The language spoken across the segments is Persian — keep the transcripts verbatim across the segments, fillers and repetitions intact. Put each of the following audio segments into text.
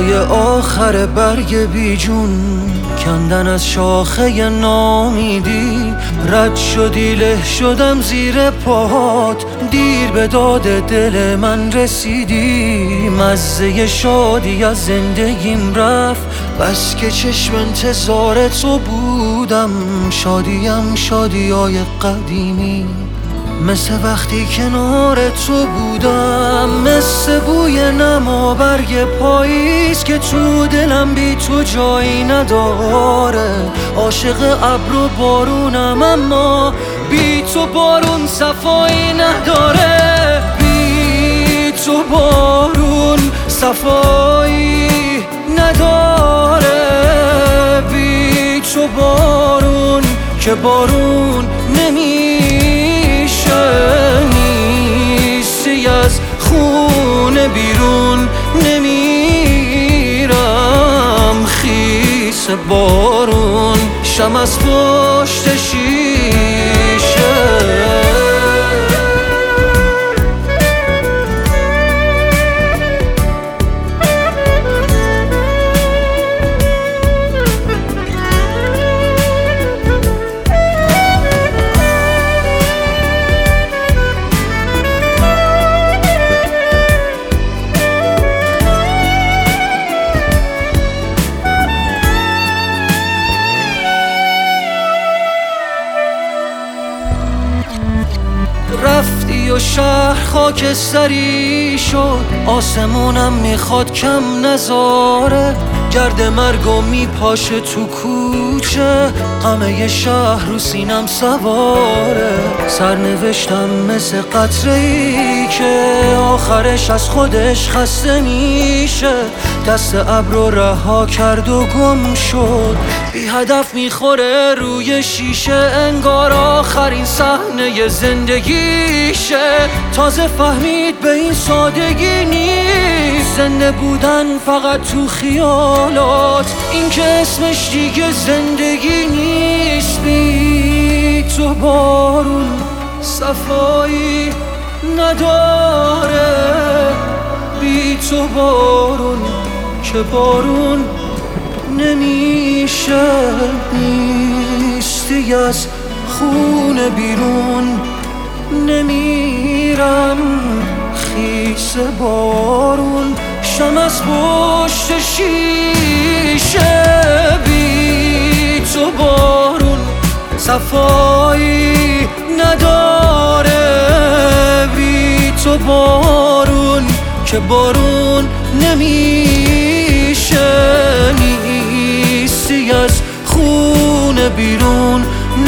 صدای آخر برگ بیجون کندن از شاخه نامیدی. رد شدی له شدم زیر پاهات، دیر به داد دل من رسیدی. مزه شادی از زندگیم رفت، بس که چشم انتظار تو بودم. شادیم شادیای قدیمی، مثل وقتی کنار تو بودم. مثل بوی نما برگ پاییز که تو دلم بی تو جایی نداره. عاشق ابر و بارونم اما بی تو بارون صفایی نداره. بی تو بارون صفایی نداره. بی تو بارون که بارون نمیشه. نیستی از خونه بیرون نمیرم. خیس بارون شم از پشت شیشه. رفتی و شهر خاکستری شد، آسمونم میخواد کم نذاره. گرد مرگو میپاشه تو کوچه، همه شهر رو سینم سواره. سرنوشتم مثل قطره‌ای که آخرش از خودش خسته میشه. دست ابر رو رها کرد و گم شد، بی هدف میخوره روی شیشه. انگار آخرین صحنه زندگیشه. تازه فهمید به این سادگی نیست زنده بودن فقط تو خیالات. این که اسمش دیگه زندگی نیست. بی تو بارون صفایی نداره. بی تو بارون که بارون نمیشه. نیستی از خونه بیرون نمیرم. خیس بارون شم از پشت شیشه. بی تو بارون صفایی نداره. بی تو بارون که بارون نمیشه. نیستی از خونه بیرون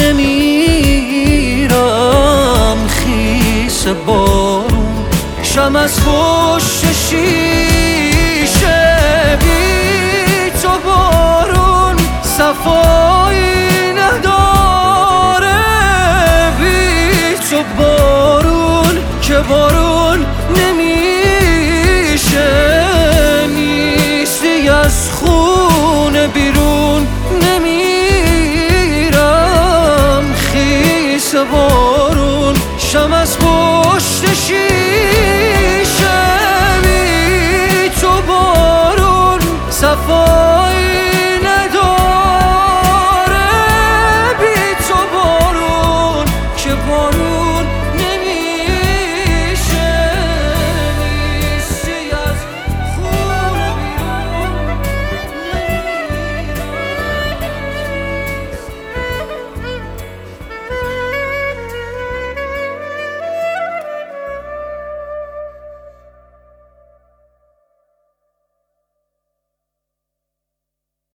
نمیرم. خیس بارون شم از پشت شیشه. بی تو بارون صفایی نداره. بی تو بارون که بارون نمیشه. نیستی از خونه بیرون نمیرم. خیس بارون شم از پشت شیشه. بی تو بارون صفا